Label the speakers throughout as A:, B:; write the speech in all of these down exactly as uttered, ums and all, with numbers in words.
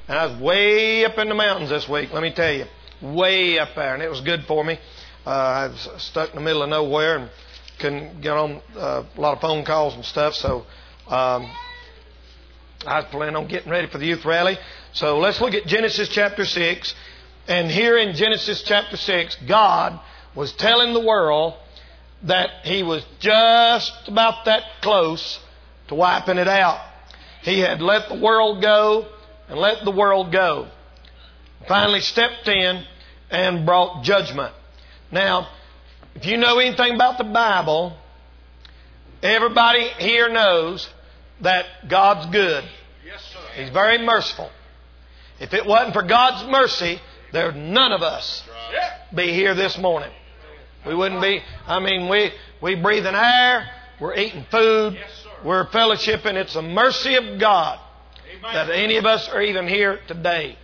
A: And I was way up in the mountains this week, let me tell you. Way up there. And it was good for me. Uh, I was stuck in the middle of nowhere and couldn't get on uh, a lot of phone calls and stuff. So um, I was planning on getting ready for the youth rally. So let's look at Genesis chapter six. And here in Genesis chapter six, God was telling the world that He was just about that close to wiping it out. He had let the world go and let the world go. Finally stepped in and brought judgment. Now, if you know anything about the Bible, everybody here knows that God's good.
B: Yes, sir.
A: He's very merciful. If it wasn't for God's mercy, there'd none of us be here this morning. We wouldn't be, I mean, we, we breathing air, we're eating food,
B: Yes, sir.
A: we're fellowshipping. It's the mercy of God
B: Amen.
A: that any of us are even here today.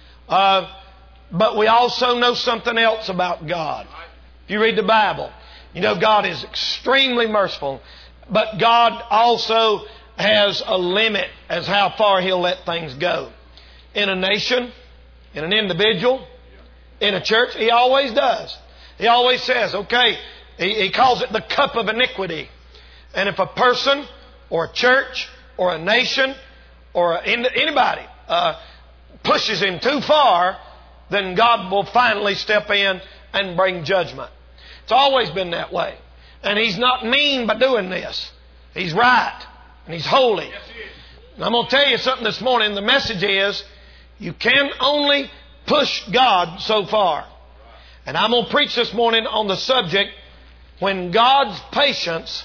A: Uh, but we also know something else about God. If you read the Bible, you know God is extremely merciful, but God also has a limit as how far He'll let things go. In a nation, in an individual, in a church, He always does. He always says, okay, he, he calls it the cup of iniquity. And if a person or a church or a nation or a, anybody uh, pushes Him too far, then God will finally step in and bring judgment. It's always been that way. And He's not mean by doing this. He's right. And He's holy.
B: Yes, He is.
A: And I'm going to tell you something this morning. The message is, you can only push God so far. And I'm going to preach this morning on the subject, when God's patience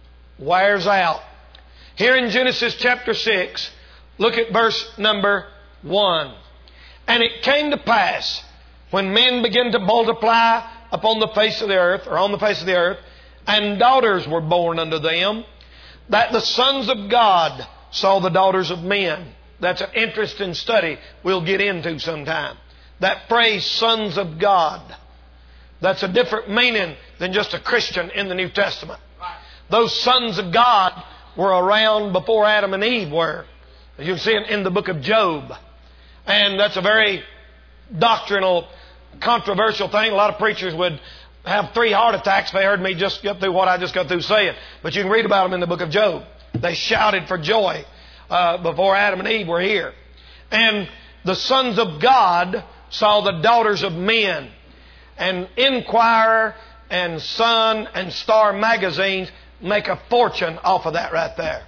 A: wears out. Here in Genesis chapter six, look at verse number one. And it came to pass, when men began to multiply upon the face of the earth, or on the face of the earth, and daughters were born unto them, that the sons of God saw the daughters of men. That's an interesting study we'll get into sometime. That phrase, sons of God, that's a different meaning than just a Christian in the New Testament. Those sons of God were around before Adam and Eve were. You can see it in the book of Job. And that's a very doctrinal, controversial thing. A lot of preachers would have three heart attacks if they heard me just get through what I just got through saying. But you can read about them in the book of Job. They shouted for joy uh, before Adam and Eve were here. And the sons of God saw the daughters of men. And Inquirer and Sun and Star magazines make a fortune off of that right there.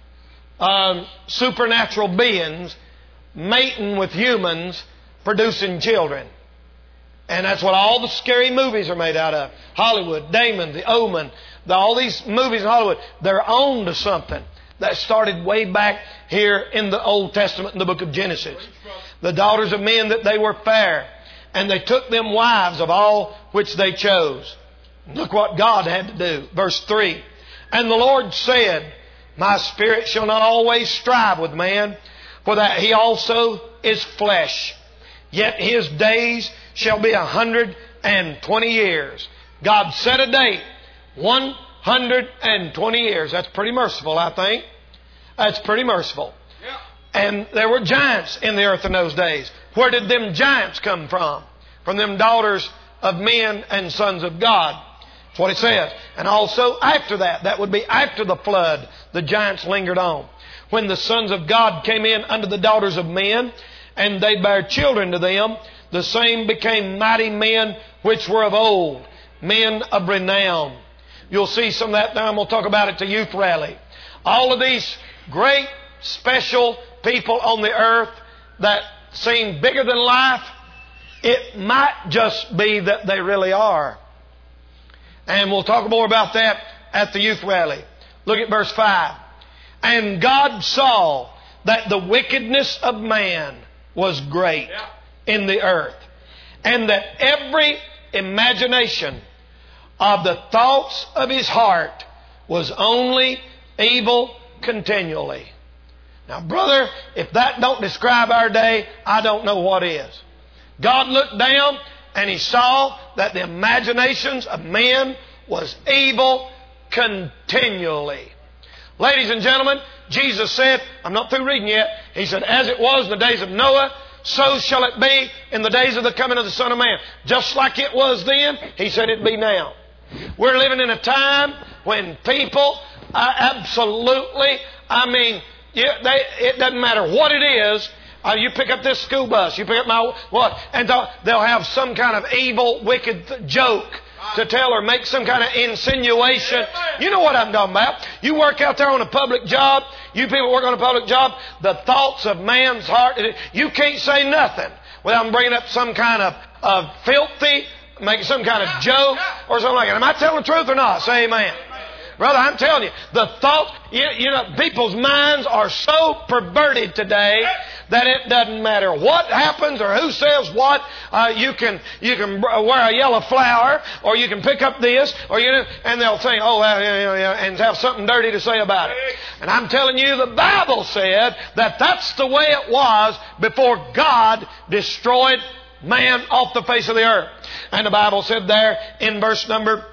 A: Um, supernatural beings mating with humans, producing children. And that's what all the scary movies are made out of. Hollywood, Damon, The Omen, the, all these movies in Hollywood, they're owned to something that started way back here in the Old Testament in the book of Genesis. The daughters of men, that they were fair, and they took them wives of all which they chose. Look what God had to do. Verse three. And the Lord said, My spirit shall not always strive with man, for that he also is flesh. Yet his days shall be a hundred and twenty years. God set a date, one hundred and twenty years. That's pretty merciful, I think. That's pretty merciful.
B: Yeah.
A: And there were giants in the earth in those days. Where did them giants come from? From them daughters of men and sons of God. That's what it says. And also after that, that would be after the flood, the giants lingered on. When the sons of God came in unto the daughters of men, and they bare children to them, the same became mighty men which were of old, men of renown. You'll see some of that now. I'm going to talk about it to youth rally. All of these great, special people on the earth that seem bigger than life, it might just be that they really are. And we'll talk more about that at the youth rally. Look at verse five. And God saw that the wickedness of man was great in the earth, and that every imagination of the thoughts of his heart was only evil continually. Now, brother, if that don't describe our day, I don't know what is. God looked down and He saw that the imaginations of men was evil continually. Ladies and gentlemen, Jesus said, I'm not through reading yet, He said, as it was in the days of Noah, so shall it be in the days of the coming of the Son of Man. Just like it was then, He said it'd be now. We're living in a time when people are absolutely, I mean, yeah, they, it doesn't matter what it is. Uh, you pick up this school bus, you pick up my, what, and they'll, they'll have some kind of evil, wicked th- joke to tell or make some kind of insinuation. You know what I'm talking about. You work out there on a public job, you people work on a public job, the thoughts of man's heart, you can't say nothing without bringing up some kind of, of filthy, making some kind of joke or something like that. Am I telling the truth or not? Say amen. Brother, I'm telling you, the thought, you, you know, people's minds are so perverted today that it doesn't matter what happens or who says what. Uh, you can you can wear a yellow flower, or you can pick up this, or you know, and they'll think, oh, well, yeah, yeah, yeah, and have something dirty to say about it. And I'm telling you, the Bible said that that's the way it was before God destroyed man off the face of the earth. And the Bible said there in verse number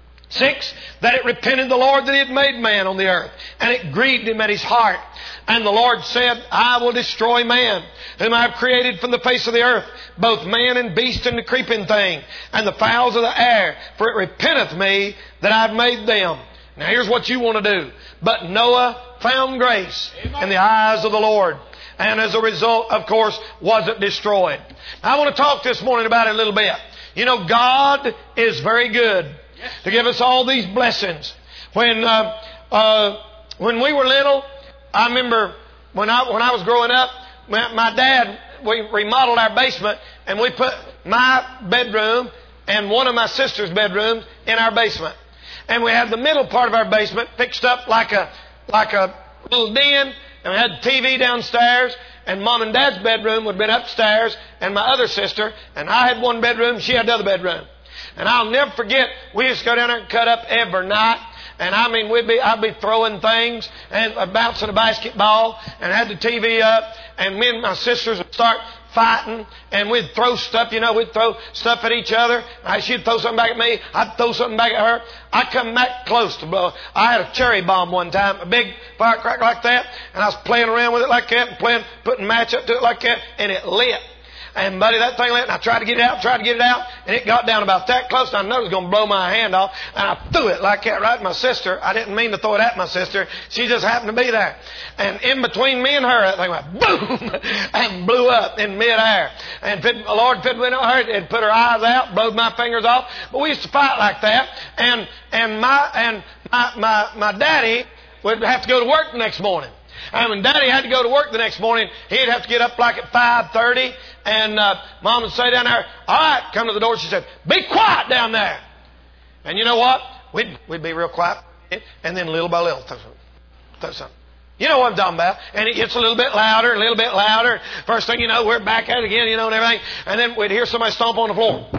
A: Six, that it repented the Lord that He had made man on the earth, and it grieved Him at His heart. And the Lord said, I will destroy man, whom I have created from the face of the earth, both man and beast and the creeping thing, and the fowls of the air, for it repenteth me that I have made them. Now here's what you want to do. But Noah found grace in the eyes of the Lord, and as a result, of course, wasn't destroyed. I want to talk this morning about it a little bit. You know, God is very good to give us all these blessings. When uh, uh, when we were little, I remember when I when I was growing up, my, my dad, we remodeled our basement, and we put my bedroom and one of my sister's bedrooms in our basement, and we had the middle part of our basement fixed up like a like a little den, and we had T V downstairs. And Mom and Dad's bedroom would have been upstairs, and my other sister, and I had one bedroom, she had the other bedroom. And I'll never forget, we used to go down there and cut up every night. And I mean, we'd be, I'd be throwing things and uh, bouncing a basketball, and had the T V up, and me and my sisters would start fighting, and we'd throw stuff, you know, we'd throw stuff at each other. I, she'd throw something back at me, I'd throw something back at her. I'd come back close to blow. I had a cherry bomb one time, a big firecracker like that, and I was playing around with it like that, and playing, putting match up to it like that, and it lit. And buddy, that thing lit, and I tried to get it out, tried to get it out, and it got down about that close, and I knew it was going to blow my hand off, and I threw it like that right at my sister. I didn't mean to throw it at my sister. She just happened to be there. And in between me and her, that thing went boom, and blew up in midair. And if it, the Lord, if it went on her, it put her eyes out, blowed my fingers off. But we used to fight like that, and and my and my my, my daddy would have to go to work the next morning. And when Daddy had to go to work the next morning, he'd have to get up like at five thirty, and uh, Mom would say down there, all right, come to the door. She said, be quiet down there. And you know what? We'd, we'd be real quiet, and then little by little, throw something. Throw something. You know what I'm talking about. And it gets a little bit louder, a little bit louder. First thing you know, we're back at it again, you know, and everything. And then we'd hear somebody stomp on the floor.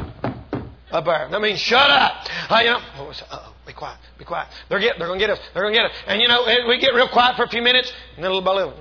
A: Up there. I mean, shut up. Uh, you know, oh, uh-oh, be quiet, be quiet. They're get, they're going to get us. They're going to get us. And you know, we get real quiet for a few minutes, and then little by little.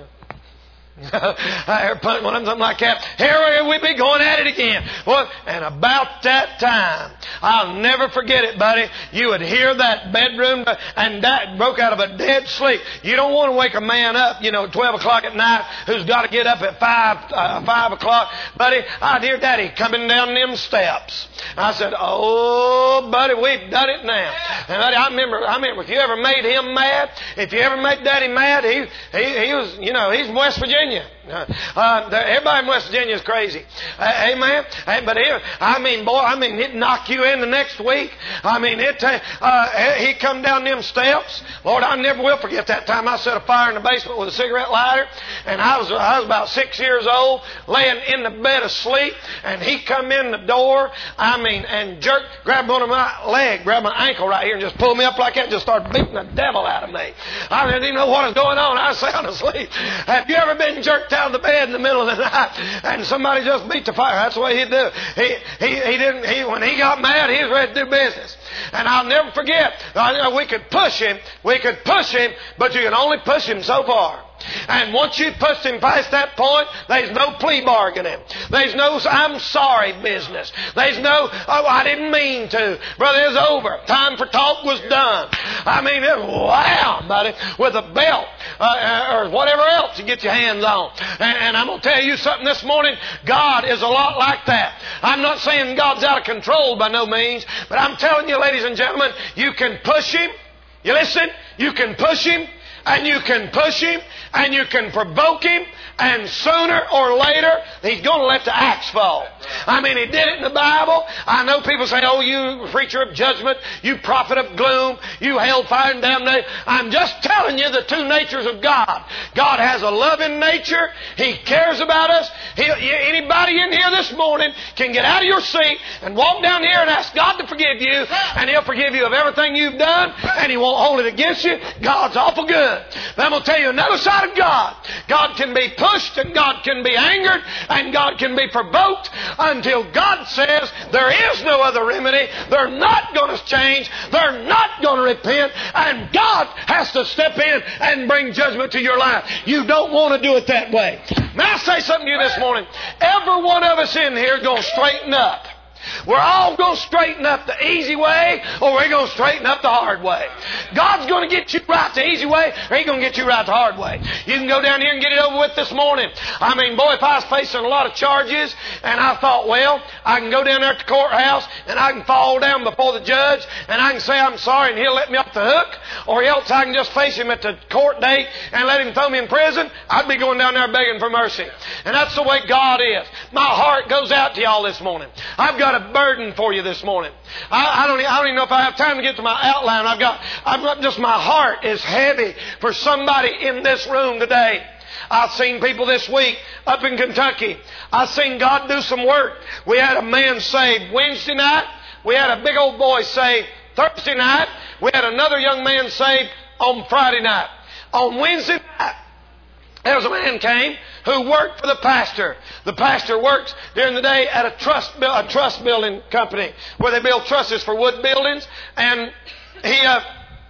A: I heard one of them, something like that. Here we be going at it again. Well, and about that time, I'll never forget it, buddy. You would hear that bedroom, and Dad broke out of a dead sleep. You don't want to wake a man up, you know, at twelve o'clock at night, who's got to get up at five, uh, five o'clock, buddy. I'd hear Daddy coming down them steps. I said, "Oh, buddy, we've done it now." And buddy, I remember, I remember, if you ever made him mad, if you ever made Daddy mad, he he, he was, you know, he's from West Virginia. Uh, everybody in West Virginia is crazy. Uh, amen. Hey, but here, I mean, boy, I mean, it'd knock you in the next week. I mean, it. Uh, he come down them steps. Lord, I never will forget that time I set a fire in the basement with a cigarette lighter, and I was I was about six years old, laying in the bed asleep, and he come in the door. I mean, and jerked, grabbed one of my leg, grabbed my ankle right here, and just pulled me up like that, and just started beating the devil out of me. I didn't even know what was going on. I was sound asleep. Have you ever been jerked out of the bed in the middle of the night and somebody just beat the fire? That's the way he'd do. He he he didn't. He when he got mad, he was ready to do business. And I'll never forget. I, we could push him. We could push him, but you can only push him so far. And once you push him past that point, there's no plea bargaining. There's no I'm sorry business. There's no, oh, I didn't mean to. Brother, it's over. Time for talk was done. I mean, it's wow, buddy, with a belt uh, or whatever else you get your hands on. And, and I'm going to tell you something this morning. God is a lot like that. I'm not saying God's out of control by no means, but I'm telling you, ladies and gentlemen, you can push him. You listen? You can push him, and you can push him, and you can provoke him, and sooner or later, he's going to let the axe fall. I mean, he did it in the Bible. I know people say, oh, you preacher of judgment, you prophet of gloom, you hellfire and damnation. I'm just telling you the two natures of God. God has a loving nature. He cares about us. He, anybody in here this morning can get out of your seat and walk down here and ask God to forgive you, and He'll forgive you of everything you've done, and He won't hold it against you. God's awful good. But I'm going to tell you another side of God. God can be pushed, and God can be angered, and God can be provoked until God says there is no other remedy. They're not going to change. They're not going to repent, and God has to step in and bring judgment to your life. You don't want to do it that way. May I say something to you this morning? Every one of us in here is going to straighten up. We're all going to straighten up the easy way, or we're going to straighten up the hard way. God's going to get you right the easy way, or He's going to get you right the hard way. You can go down here and get it over with this morning. I mean, boy, if I was facing a lot of charges, and I thought, well, I can go down there at the courthouse, and I can fall down before the judge, and I can say I'm sorry, and he'll let me off the hook, or else I can just face him at the court date and let him throw me in prison, I'd be going down there begging for mercy. And that's the way God is. My heart goes out to y'all this morning. I've got a burden for you this morning. I, I don't. I don't even know if I have time to get to my outline. I've got. I've got just my heart is heavy for somebody in this room today. I've seen people this week up in Kentucky. I've seen God do some work. We had a man saved Wednesday night. We had a big old boy saved Thursday night. We had another young man saved on Friday night. On Wednesday night, there was a man came who worked for the pastor. The pastor works during the day at a trust a trust building company where they build trusses for wood buildings, and he uh,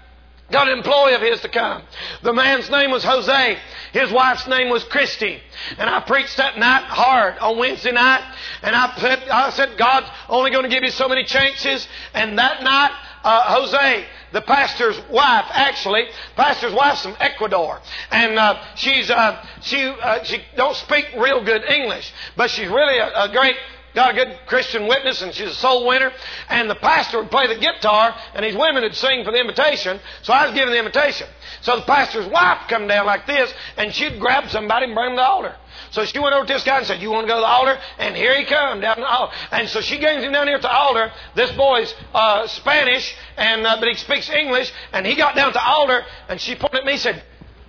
A: got an employee of his to come. The man's name was Jose. His wife's name was Christy. And I preached that night hard on Wednesday night, and I said, I said God's only going to give you so many chances. And that night, uh, Jose, the pastor's wife, actually, pastor's wife's from Ecuador, and uh, she's uh, she uh, she don't speak real good English, but she's really a, a great, got a good Christian witness, and she's a soul winner. And the pastor would play the guitar, and these women would sing for the invitation. So I was giving the invitation. So the pastor's wife come down like this, and she'd grab somebody and bring them to the altar. So she went over to this guy and said, "You want to go to the altar?" And here he come down the altar. And so she brings him down here at the altar. This boy's uh, Spanish, and uh, but he speaks English. And he got down to the altar, and she pointed at me and said,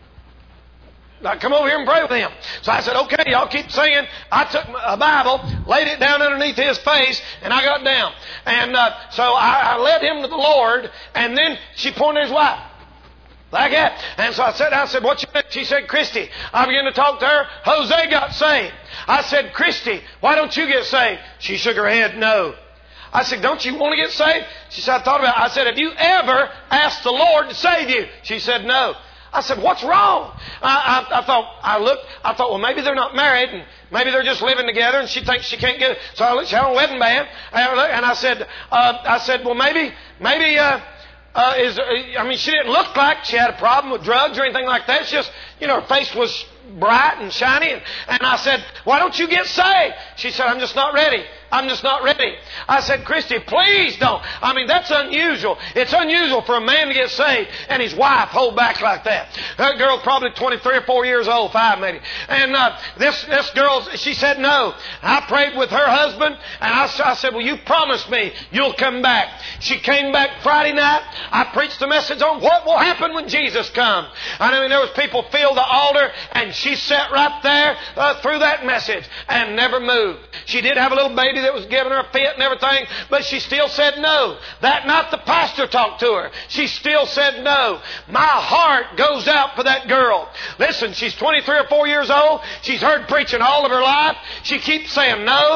A: "Now come over here and pray with him." So I said, "Okay, y'all keep singing." I took a Bible, laid it down underneath his face, and I got down. And uh, so I, I led him to the Lord, and then she pointed at his wife. Like that. And so I said, I said, "What's your name?" She said, "Christy." I began to talk to her. Jose got saved. I said, "Christy, why don't you get saved?" She shook her head, "No." I said, "Don't you want to get saved?" She said, "I thought about it." I said, "Have you ever asked the Lord to save you?" She said, "No." I said, "What's wrong?" I, I, I thought, I looked, I thought, well, maybe they're not married, and maybe they're just living together, and she thinks she can't get it. So I looked, she had a wedding band, and I said, uh, I said, well, maybe, maybe, uh, Uh, is I mean, she didn't look like she had a problem with drugs or anything like that. It's just, you know, her face was bright and shiny. And, and I said, "Why don't you get saved?" She said, "I'm just not ready. I'm just not ready." I said, "Christy, please don't. I mean, that's unusual. It's unusual for a man to get saved and his wife hold back like that." That girl's probably twenty-three or four years old, five maybe. And uh, this this girl, she said no. I prayed with her husband, and I, I said, "Well, you promised me you'll come back." She came back Friday night. I preached a message on what will happen when Jesus comes. I mean, there was people filled the altar, and she sat right there uh, through that message and never moved. She did have a little baby that was giving her a fit and everything, but she still said no. That night the pastor talked to her. She still said no. My heart goes out for that girl. Listen, she's twenty-three or four years old. She's heard preaching all of her life. She keeps saying no.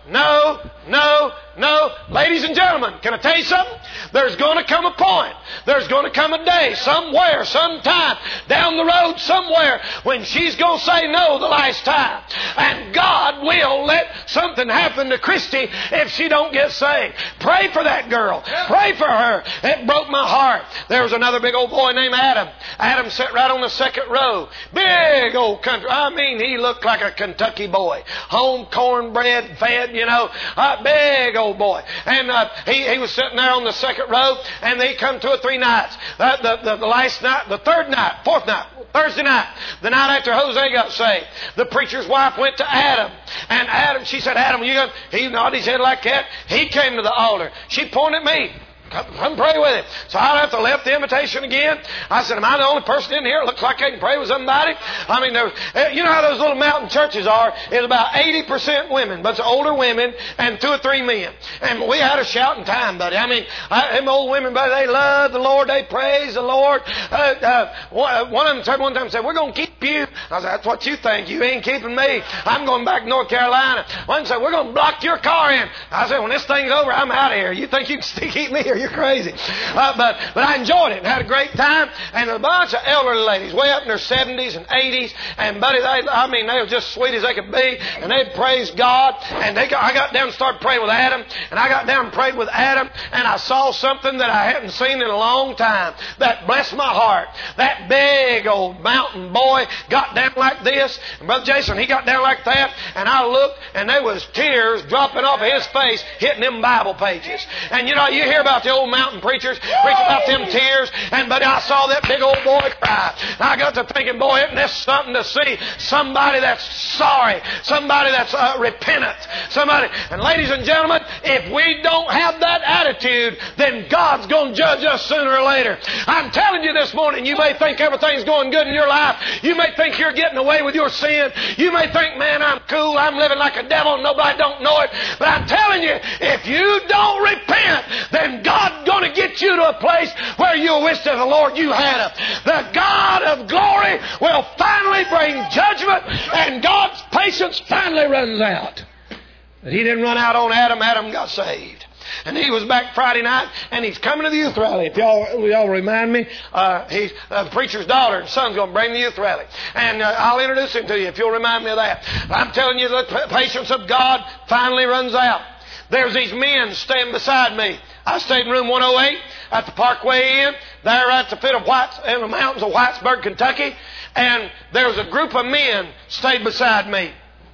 A: no, no, no. Ladies and gentlemen, can I tell you something? There's going to come a point. There's going to come a day, somewhere, sometime, down the road somewhere, when she's going to say no the last time. And God will let something happen to Christy if she don't get saved. Pray for that girl. Pray for her. It broke my heart. There was another big old boy named Adam. Adam sat right on the second row. Big old country. I mean, he looked like a Kentucky boy. Home cornbread fed, you know. A big old boy. And uh, he, he was sitting there on the second row, and they come two or three nights. Uh, the, the, the last night, the third night, fourth night, Thursday night, the night after Jose got saved, the preacher's wife went to Adam. And Adam, she said, Adam, you got, he nodded his head like that. He came to the altar. She pointed at me. Come, come pray with him. So I'd have to left the invitation again. I said, am I the only person in here that looks like I can pray with somebody? I mean, there, you know how those little mountain churches are? It's about eighty percent women, but it's older women and two or three men. And we had a shouting time, buddy. I mean, I, them old women, buddy, they love the Lord. They praise the Lord. Uh, uh, one, one of them said one time, said, we're going to keep you. I said, that's what you think. You ain't keeping me. I'm going back to North Carolina. One said, we're going to block your car in. I said, when this thing's over, I'm out of here. You think you can still keep me here? You're crazy. Uh, but but I enjoyed it and had a great time. And a bunch of elderly ladies, way up in their seventies and eighties. And buddy, they, I mean, they were just sweet as they could be. And they praised God. And they got, I got down and started praying with Adam. And I got down and prayed with Adam. And I saw something that I hadn't seen in a long time. That blessed my heart. That big old mountain boy got down like this. And Brother Jason, he got down like that. And I looked, and there was tears dropping off of his face, hitting them Bible pages. And you know, you hear about the old mountain preachers preach about them tears, and but I saw that big old boy cry. And I got to thinking, boy, isn't this something to see somebody that's sorry, somebody that's uh, repentant, somebody. And ladies and gentlemen, if we don't have that attitude, then God's going to judge us sooner or later. I'm telling you this morning, you may think everything's going good in your life. You may think you're getting away with your sin. You may think, man, I'm cool, I'm living like a devil, nobody don't know it. But I'm telling you, if you don't repent, then God's going to get you to a place where you'll wish to the Lord you had him. The God of glory will finally bring judgment, and God's patience finally runs out. But he didn't run out on Adam. Adam got saved. And he was back Friday night, and he's coming to the youth rally. If y'all, y'all remind me, uh, he's uh, the preacher's daughter and son's going to bring the youth rally. And uh, I'll introduce him to you if you'll remind me of that. I'm telling you, the patience of God finally runs out. There's these men standing beside me. I stayed in room one oh eight at the Parkway Inn, there at the foot of Whites, in the mountains of Whitesburg, Kentucky. And there was a group of men stayed beside me.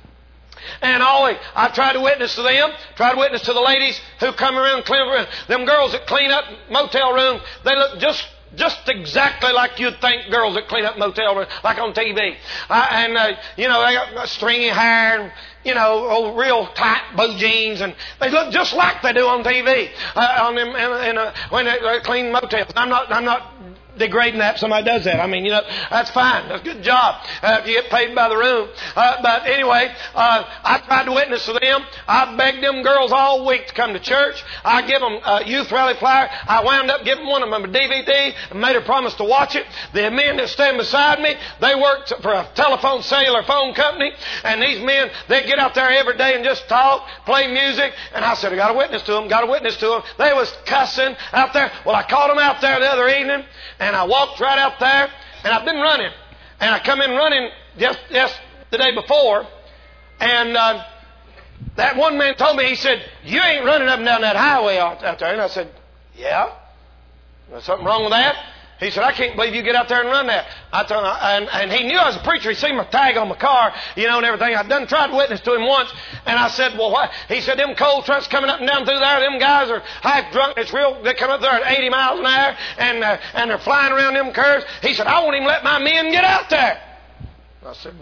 A: And always, I tried to witness to them, tried to witness to the ladies who come around and clean around. Them girls that clean up motel rooms, they look just just exactly like you'd think girls that clean up motel rooms, like on T V. Uh, and, uh, you know, they got stringy hair and, you know, old, real tight blue jeans, and they look just like they do on T V uh, on them in, in a, when they, they clean motels. I'm not, I'm not degrading that if somebody does that. I mean, you know, that's fine. That's a good job uh, if you get paid by the room. Uh, but anyway, uh, I tried to witness to them. I begged them girls all week to come to church. I give them a youth rally flyer. I wound up giving one of them a D V D and made her promise to watch it. The men that stand beside me, they worked for a telephone cellular phone company, and these men, they get out there every day and just talk, play music. And I said, I got a witness to them, got a witness to them. They was cussing out there. Well, I caught them out there the other evening, and I walked right out there, and I've been running. And I come in running just, just the day before, and uh, that one man told me, he said, you ain't running up and down that highway out, out there. And I said, yeah. There's something wrong with that? He said, I can't believe you get out there and run that. I told him, and, and he knew I was a preacher. He seen my tag on my car, you know, and everything. I'd done tried to witness to him once, and I said, well, what? He said, them coal trucks coming up and down through there, them guys are half drunk. It's real. They come up there at eighty miles an hour, and uh, and they're flying around them curves. He said, I won't even let my men get out there. I said,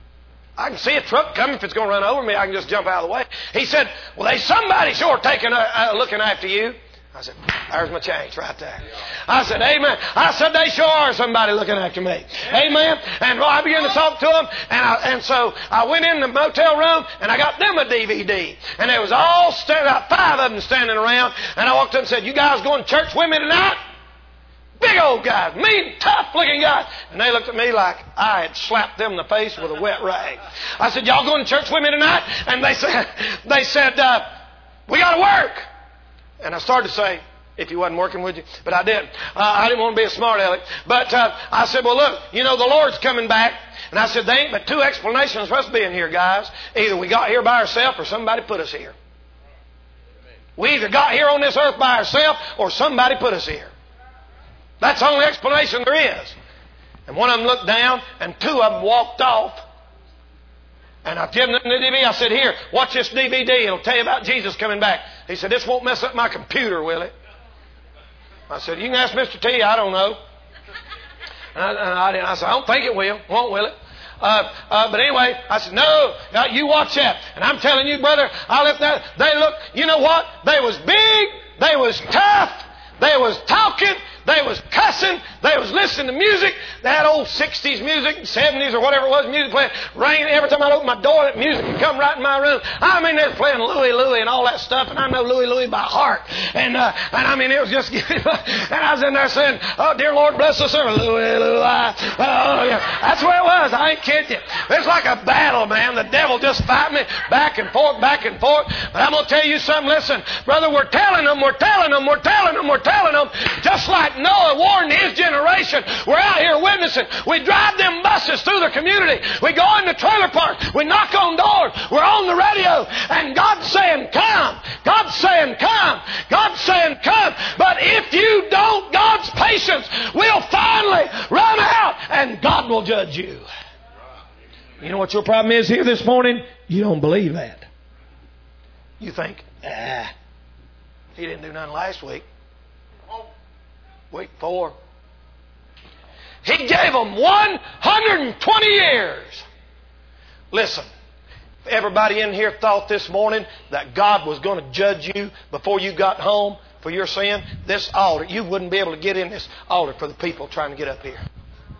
A: I can see a truck coming. If it's going to run over me, I can just jump out of the way. He said, well, there's somebody sure taking a, uh, looking after you. I said, there's my change right there. I said, amen. I said, they sure are somebody looking after me. Amen. And well, I began to talk to them. And, I, and so I went in the motel room and I got them a D V D. And there was all, stand, about five of them standing around. And I walked up and said, you guys going to church with me tonight? Big old guys, mean, tough-looking guys. And they looked at me like I had slapped them in the face with a wet rag. I said, y'all going to church with me tonight? And they said, they said, uh, we got to work. And I started to say, if you wasn't working, would you? But I didn't. Uh, I didn't want to be a smart aleck. But uh, I said, well, look, you know, the Lord's coming back. And I said, there ain't but two explanations for us being here, guys. Either we got here by ourselves or somebody put us here. We either got here on this earth by ourselves or somebody put us here. That's the only explanation there is. And one of them looked down and two of them walked off. And I gave them the D V D. I said, here, watch this D V D. It'll tell you about Jesus coming back. He said, this won't mess up my computer, will it? I said, you can ask Mister T. I don't know. And I, and I, I said, I don't think it will. Won't, will it? Uh, uh, but anyway, I said, no, uh, you watch that. And I'm telling you, brother, I left that. They look, you know what? They was big. They was tough. They was talking. They was cussing. They was listening to music. They had old sixties music, seventies or whatever it was, music playing. Ringing every time I opened my door, that music would come right in my room. I mean, they was playing Louie Louie and all that stuff, and I know Louie Louie by heart. And uh, and I mean, it was just, and I was in there saying, oh, dear Lord, bless us, sir. Louie Louie. Oh, yeah. That's where it was. I ain't kidding you. It's like a battle, man. The devil just fighting me back and forth, back and forth. But I'm going to tell you something. Listen, brother, we're telling them, we're telling them, we're telling them, we're telling them, just like Noah warned his generation. We're out here witnessing. We drive them buses through the community. We go into trailer parks. We knock on doors. We're on the radio. And God's saying, come. God's saying, come. God's saying, come. But if you don't, God's patience will finally run out and God will judge you. You know what your problem is here this morning? You don't believe that. You think, ah, he didn't do nothing last week. Week four. He gave them one hundred twenty years. Listen, if everybody in here thought this morning that God was going to judge you before you got home for your sin, this altar, you wouldn't be able to get in this altar for the people trying to get up here.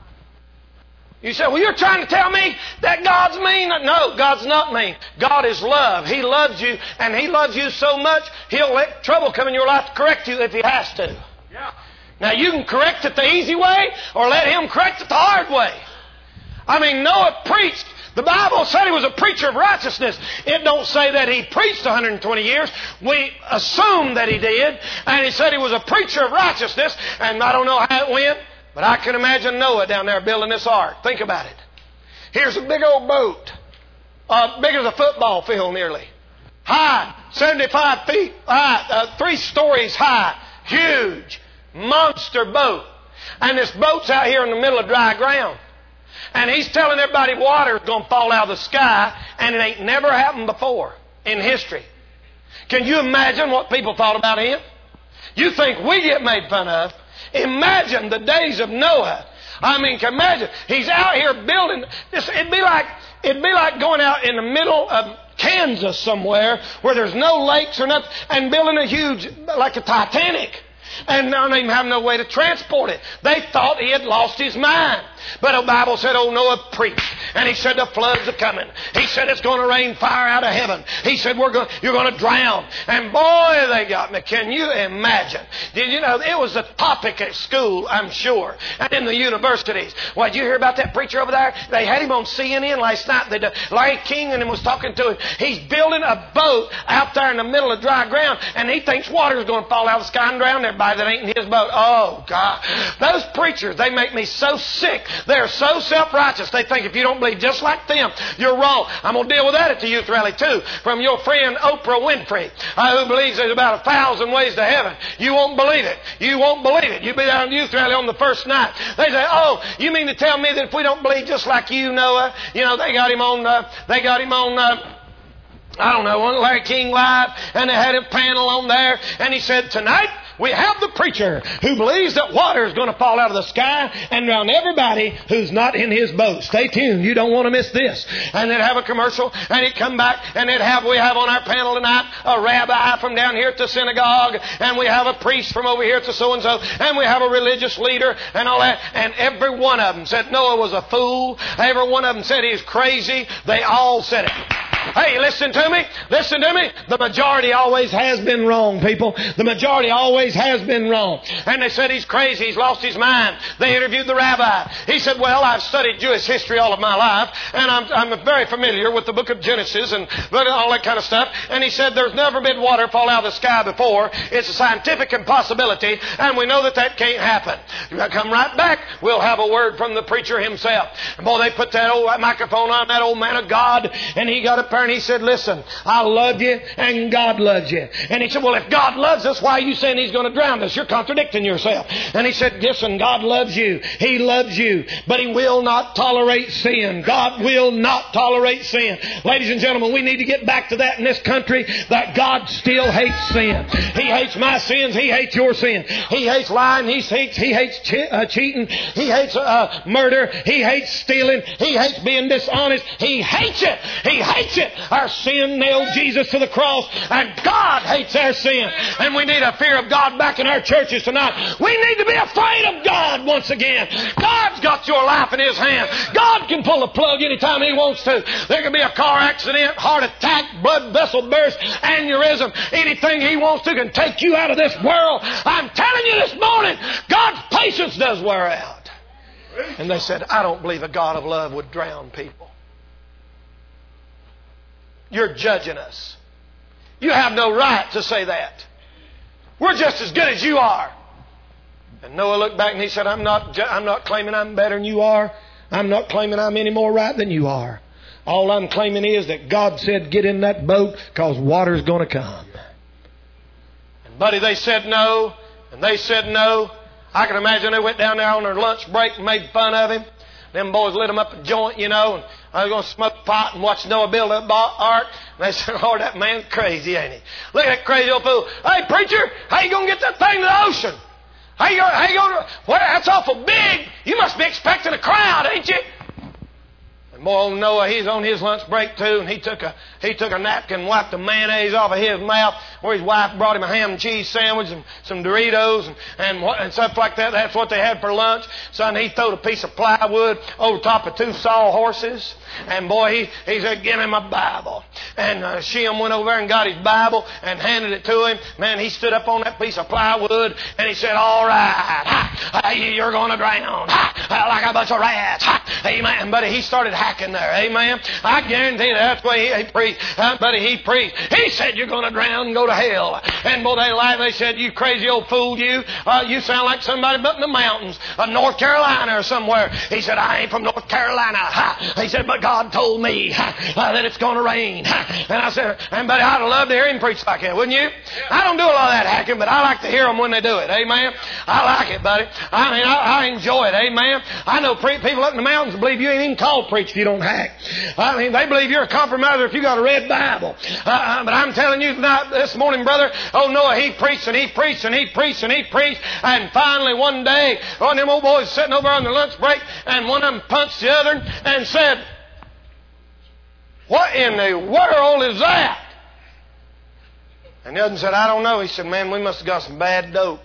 A: You say, well, you're trying to tell me that God's mean. No, God's not mean. God is love. He loves you, and He loves you so much, He'll let trouble come in your life to correct you if He has to. Yeah. Now, you can correct it the easy way or let Him correct it the hard way. I mean, Noah preached. The Bible said he was a preacher of righteousness. It don't say that he preached one hundred twenty years. We assume that he did. And he said he was a preacher of righteousness. And I don't know how it went, but I can imagine Noah down there building this ark. Think about it. Here's a big old boat. Uh, big as a football field nearly. High, seventy-five feet high, uh, three stories high. Huge. Monster boat. And this boat's out here in the middle of dry ground. And he's telling everybody water's going to fall out of the sky, and it ain't never happened before in history. Can you imagine what people thought about him? You think we get made fun of? Imagine the days of Noah. I mean, can imagine he's out here building this. It'd be like it'd be like going out in the middle of Kansas somewhere where there's no lakes or nothing, and building a huge, like a Titanic. And don't even have no way to transport it. They thought he had lost his mind. But the Bible said, oh, Noah preached. And he said the floods are coming. He said it's going to rain fire out of heaven. He said we're going, you're going to drown. And boy, they got me. Can you imagine? Did you know it was a topic at school, I'm sure, and in the universities. Well, did you hear about that preacher over there? They had him on C N N last night. They, Larry King and him was talking to him. He's building a boat out there in the middle of dry ground, and he thinks water is going to fall out of the sky and drown everybody that ain't in his boat. Oh, God. Those preachers, they make me so sick. They're so self-righteous. They think if you don't believe just like them, you're wrong. I'm going to deal with that at the youth rally, too, from your friend Oprah Winfrey, uh, who believes there's about a thousand ways to heaven. You won't believe it. You won't believe it. You'll be down at the youth rally on the first night. They say, oh, you mean to tell me that if we don't believe just like you, Noah, you know, they got him on, uh, they got him on, uh, I don't know, on Larry King Live, and they had a panel on there, and he said, tonight, we have the preacher who believes that water is going to fall out of the sky and drown everybody who's not in his boat. Stay tuned. You don't want to miss this. And they'd have a commercial, and he'd come back, and they'd have, we have on our panel tonight a rabbi from down here at the synagogue, and we have a priest from over here to so-and-so, and we have a religious leader, and all that. And every one of them said Noah was a fool. Every one of them said he was crazy. They all said it. Hey, listen to me. Listen to me. The majority always has been wrong, people. The majority always has been wrong. And they said he's crazy. He's lost his mind. They interviewed the rabbi. He said, well, I've studied Jewish history all of my life, and I'm, I'm very familiar with the book of Genesis and all that kind of stuff. And he said, there's never been water fall out of the sky before. It's a scientific impossibility, and we know that that can't happen. You come right back. We'll have a word from the preacher himself. And boy, they put that old microphone on that old man of God, and he got up there and he said, listen, I love you, and God loves you. And he said, well, if God loves us, why are you saying He's going to drown us? You're contradicting yourself. And he said, listen, God loves you. He loves you, but He will not tolerate sin. God will not tolerate sin. Ladies and gentlemen, we need to get back to that in this country, that God still hates sin. He hates my sins. He hates your sin. He hates lying. He hates, he hates che- uh, cheating. He hates uh, murder. He hates stealing. He hates being dishonest. He hates it. He hates it. Our sin nailed Jesus to the cross, and God hates our sin. And we need a fear of God back in our churches tonight. We need to be afraid of God once again. God's got your life in His hand. God can pull the plug anytime He wants to. There can be a car accident, heart attack, blood vessel burst, aneurysm. Anything He wants to can take you out of this world. I'm telling you this morning, God's patience does wear out. And they said, I don't believe a God of love would drown people. You're judging us. You have no right to say that. We're just as good as you are. And Noah looked back and he said, I'm not, I'm not claiming I'm better than you are. I'm not claiming I'm any more right than you are. All I'm claiming is that God said, get in that boat because water's going to come. And buddy, they said no. And they said no. I can imagine they went down there on their lunch break and made fun of him. Them boys lit him up a joint, you know, and I was going to smoke pot and watch Noah build that ark. And they said, Lord, that man's crazy, ain't he? Look at that crazy old fool. Hey, preacher, how you going to get that thing to the ocean? How you going how you going to, well, that's awful big. You must be expecting a crowd, ain't you? And boy, old Noah, he's on his lunch break too, and he took a he took a napkin and wiped the mayonnaise off of his mouth, where his wife brought him a ham and cheese sandwich and some Doritos and and, and stuff like that. That's what they had for lunch. Son, he throwed a piece of plywood over top of two sawhorses, and boy, he he said, "Give me my Bible." And uh, Shem went over there and got his Bible and handed it to him. Man, he stood up on that piece of plywood and he said, "All right, ha, you're going to drown, ha, like a bunch of rats." Ha, amen. Buddy, he started hacking there. Amen. I guarantee that's the way he, he preached. Uh, buddy, he preached. He said, "You're going to drown and go to hell." And boy, they laughed. They said, "You crazy old fool, you. Uh, you sound like somebody up in the mountains of North Carolina or somewhere." He said, "I ain't from North Carolina." Ha. He said, "But God told me ha, uh, that it's going to rain." Ha. And I said, and buddy, I'd love to hear him preach like that, wouldn't you? I don't do a lot of that hacking, but I like to hear them when they do it. Amen. I like it, buddy. I mean, I, I enjoy it. Amen. I know pre- people up in the mountains believe you ain't even called preach if you don't hack. I mean, they believe you're a compromiser if you got a red Bible. Uh, but I'm telling you tonight, this morning, brother, oh Noah, he preached and he preached and he preached and he preached. And finally one day, one of them old boys sitting over on the lunch break, and one of them punched the other and said, "What in the world is that?" And the other said, "I don't know." He said, "Man, we must have got some bad dope."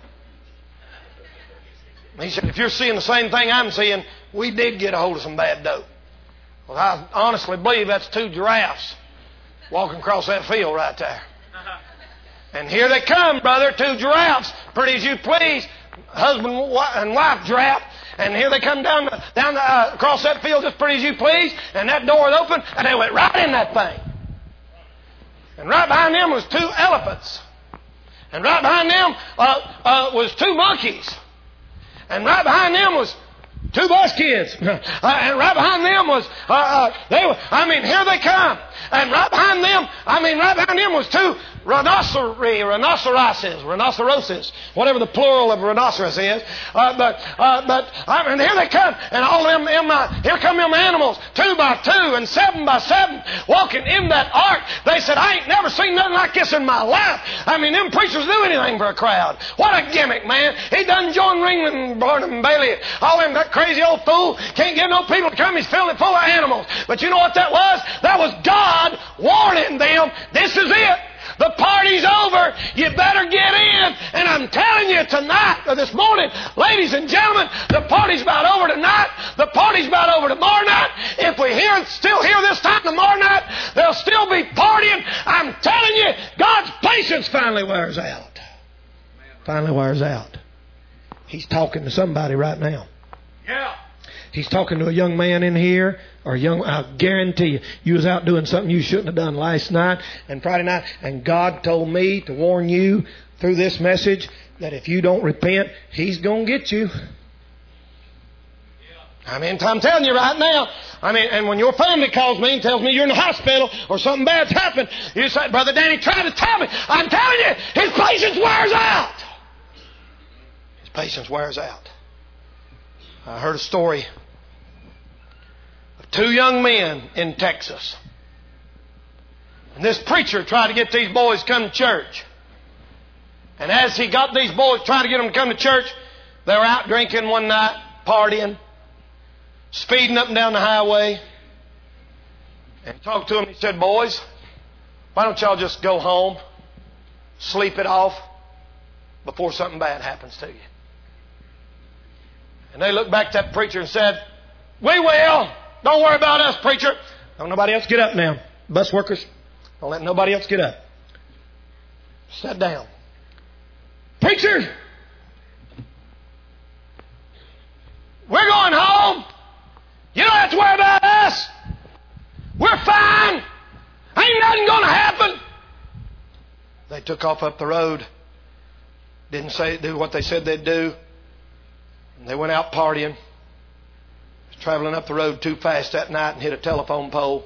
A: He said, "If you're seeing the same thing I'm seeing, we did get a hold of some bad dope." Well, I honestly believe that's two giraffes walking across that field right there. And here they come, brother, two giraffes, pretty as you please, husband and wife giraffe. And here they come down the, down the, uh, across that field just pretty as you please. And that door was open, and they went right in that thing. And right behind them was two elephants. And right behind them uh, uh, was two monkeys. And right behind them was two bus kids. Uh, and right behind them was, uh, uh, they were, I mean, here they come. And right behind them, I mean, right behind them was two rhinoceros, rhinoceroses, rhinoceroses, whatever the plural of rhinoceros is. Uh, but, uh, but, I mean, here they come. And all them, them uh, here come them animals, two by two and seven by seven, walking in that ark. They said, "I ain't never seen nothing like this in my life." I mean, them preachers do anything for a crowd. What a gimmick, man. He done John Ringling, Barnum Bailey, all them, that crazy old fool can't get no people to come. He's filled it full of animals. But you know what that was? That was God warning them, this is it. The party's over. door. You better get in. And I'm telling you tonight or this morning, ladies and gentlemen, the party's about over tonight. The party's about over tomorrow night. If we hear still here this time tomorrow night, they'll still be partying. I'm telling you, God's patience finally wears out. Finally wears out. He's talking to somebody right now.
B: Yeah.
A: He's talking to a young man in here, or young. I guarantee you, you was out doing something you shouldn't have done last night and Friday night, and God told me to warn you through this message that if you don't repent, He's going to get you. I mean, I'm telling you right now. I mean, and when your family calls me and tells me you're in the hospital or something bad's happened, you say, Brother Danny tried to tell me. I'm telling you, his patience wears out. His patience wears out. I heard a story of two young men in Texas. And this preacher tried to get these boys to come to church. And as he got these boys, trying to get them to come to church, they were out drinking one night, partying, speeding up and down the highway. And he talked to them. He said, boys, why don't y'all just go home, sleep it off before something bad happens to you? And they looked back at that preacher and said, we will. Don't worry about us, preacher. Don't nobody else get up now. Bus workers, don't let nobody else get up. Sit down. Preacher, we're going home. You don't have to worry about us. We're fine. Ain't nothing going to happen. They took off up the road. Didn't say do what they said they'd do. And they went out partying. Traveling up the road too fast that night and hit a telephone pole.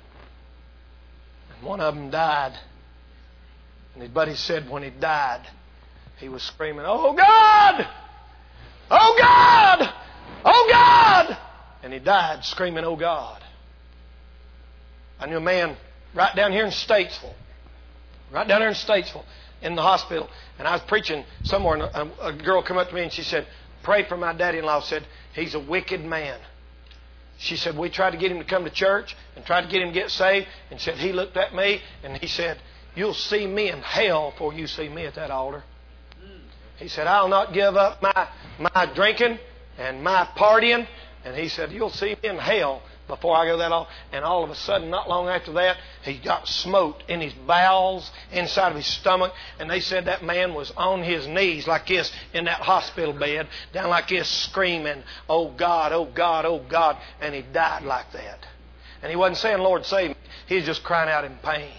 A: And one of them died. And his buddy said when he died, he was screaming, oh God! Oh God! Oh God! And he died screaming, oh God. I knew a man right down here in Statesville. Right down there in Statesville in the hospital. And I was preaching somewhere and a, a girl came up to me and she said, pray for my daddy-in-law. Said, he's a wicked man. She said, we tried to get him to come to church and tried to get him to get saved. And said, he looked at me and he said, you'll see me in hell before you see me at that altar. He said, I'll not give up my, my drinking and my partying. And he said, you'll see me in hell before I go that altar. And all of a sudden, not long after that, he got smote in his bowels, inside of his stomach. And they said that man was on his knees like this in that hospital bed, down like this, screaming, oh God, oh God, oh God. And he died like that. And he wasn't saying, Lord, save me. He was just crying out in pain.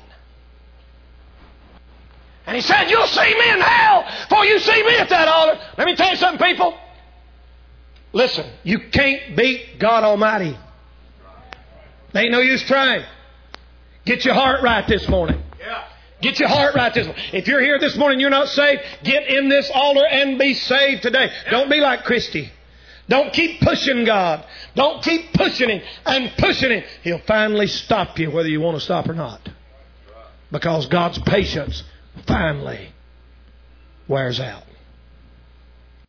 A: And he said, you'll see me in hell before you see me at that altar. Let me tell you something, people. Listen, you can't beat God Almighty. There ain't no use trying. Get your heart right this morning.
B: Yeah.
A: Get your heart right this morning. If you're here this morning and you're not saved, get in this altar and be saved today. Yeah. Don't be like Christy. Don't keep pushing God. Don't keep pushing Him and pushing Him. He'll finally stop you whether you want to stop or not. Because God's patience finally wears out.